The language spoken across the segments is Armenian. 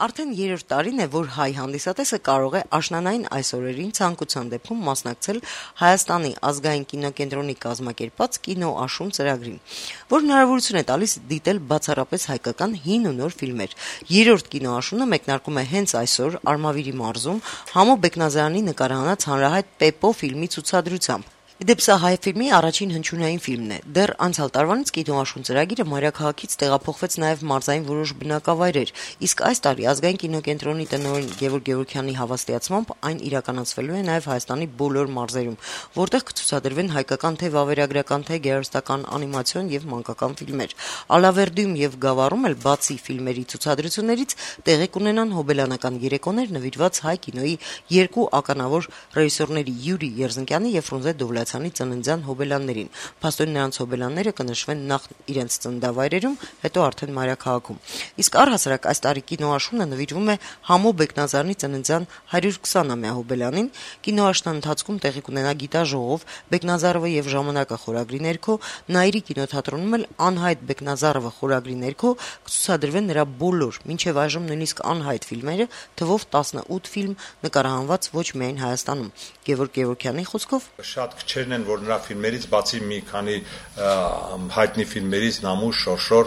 Արդեն 3-րդ տարին է, որ հայ հանդիսատեսը կարող է աշնանային այս օրերին ցանկության դեպքում մասնակցել Հայաստանի ազգային կինոկենտրոնի կազմակերպած «Կինոաշուն» ծրագրին, որ հնարավորություն է տալիս դիտել բացառապես հայկական հին ու նոր ֆիլմեր։ 3-րդ կինոաշունը մեկնարկում է հենց այսօր Արմավիրի մարզում Համո Բեկնազարյանի նկարահանած հանրահայտ «Պեպո» ֆիլմի ցուցադրությամբ։ Իդեպ սա հայ ֆիլմի առաջին հնչյունային ֆիլմն է։ Դեռ անցյալ տարվանից «Կինոաշուն» ծրագիրը մայրաքաղաքից տեղափոխվեց նաև մարզային որոշ բնակավայրեր, իսկ այս տարի ազգային կինոկենտրոնի տնօրեն Գևորգ Գևորգյանի հավաստիացմամբ այն իրականացվելու է նաև Հայաստանի բոլոր մարզերում, որտեղ կցուցադրվեն հայկական թե վավերագրական, թե գեղարվեստական, անիմացիոն եւ մանկական ֆիլմեր։ Ալավերդիում եւ Գավառում էլ բացի ֆիլմերի ցուցադրություններից տեղի կունենան հոբելյանական երեկոներ նվիրված հայ կինոյի երկու ականավոր ռեժիսորների Յուրի Երզնկյանի եւ Ֆրունզե Դովլաթյանի ծննդյան հոբելյաններին։ Փաստորեն նրանց հոբելյանները կնշվեն նախ իրենց ծննդավայրերում, հետո արդեն մայրաքաղաքում։ Իսկ առհասարակ այս տարի «Կինոաշունը» նվիրվում է Համո Բեկնազարյանի ծննդյան 120-ամյա հոբելյանին։ Կինոաշնան ընթացքում տեղի կունենա գիտաժողով, Բեկնազարովը եւ ժամանակը խորագրի ներքո, Նաիրի կինոթատրոնում էլ Անհայտ Բեկնազարովը խորագրի ներքո կցուցադրվեն նրա բոլոր, մինչեւ այժմ նույնիսկ անհայտ ֆիլմերը, թվով 18 ֆիլմ նկարահանված ոչ միայն Հայաստանում։ Գևորգ Գևորգյանի խոսքով շատ քչերն են, որ նրա ֆիլմերից բացի մի քանի հայտնի ֆիլմերից Նամուշ, Շորշոր,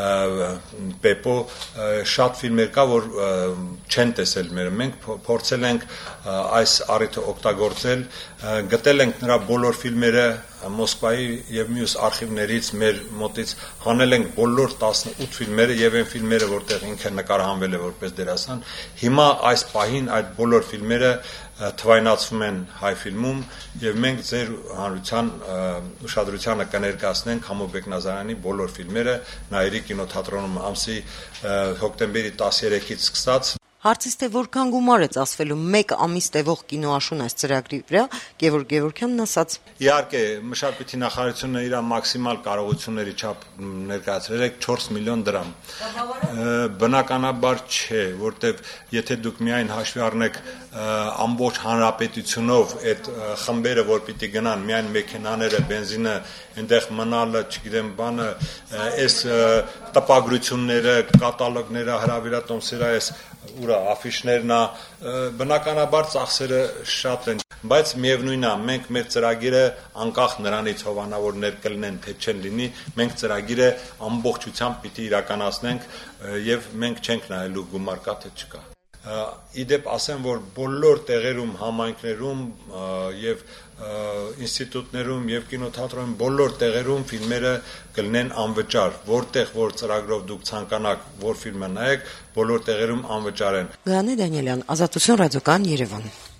Պեպո, շատ ֆիլմեր կա, որ չեն տեսել մեր։ Մենք փորձել ենք այս առիթը օգտագործել, գտել ենք նրա բոլոր ֆիլմերը Մոսկվայի եւ մյուս արխիվներից մեր մոտից հանել ենք բոլոր 18 ֆիլմերը եւ այն ֆիլմերը, որտեղ ինքը նկարահանվել է որպես դերասան։ Հիմա այս պահին այդ բոլոր ֆիլմերը թվայնացվում են հայ ֆիլմում եւ մենք ձեր հանրության ուշադրությանը կներկայացնենք Համո Բեկնազարյանի բոլոր ֆիլմերը Նաիրի կինոթատրոնում ամսի հոկտեմբերի 13-ից սկսած։ Հարցից թե որքան գումար է ծախսվելու 1 ամիս տևող «Կինոաշուն» այս ծրագրի վրա, Գևորգ Գևորգյանն ասաց. Իհարկե, մշակույթի նախարարությունը իր մաքսիմալ կարողությունների չափ ներկայացրել է 4 միլիոն դրամ։ Բնականաբար չէ, որտեվ եթե դուք միայն հաշվի առնեք ամբողջ հանրապետությունով այդ խմբերը, որ պիտի գնան, միայն մեքենաները, բենզինը, այնտեղ մնալը, չգիտեմ, բանը, այս տպագրությունները, կատալոգները, հրավիրատոմսերը, այս ուրա աֆիշներն է, բնականաբար ծախսերը շատ են, բայց միևնույնն է, մենք մեր ծրագիրը անկախ նրանից հովանավորներ կլինեն, թե չեն լինի, մենք ծրագիրը ամբողջությամբ պիտի իրականացնենք եւ մենք չենք նայելու գումար կա թե չկա։ Իդեպ ասեմ, որ բոլոր տեղերում, համայնքներում եւ ինստիտուտներում եւ կինոթատրոնում բոլոր տեղերում ֆիլմերը կլինեն անվճար, որտեղ որ ծրագրով դուք ցանկանաք որ ֆիլմը նայեք, բոլոր տեղերում անվճար են։ Գայանե Դանիելյան, Ազատություն ռադիոկայան, Երևան։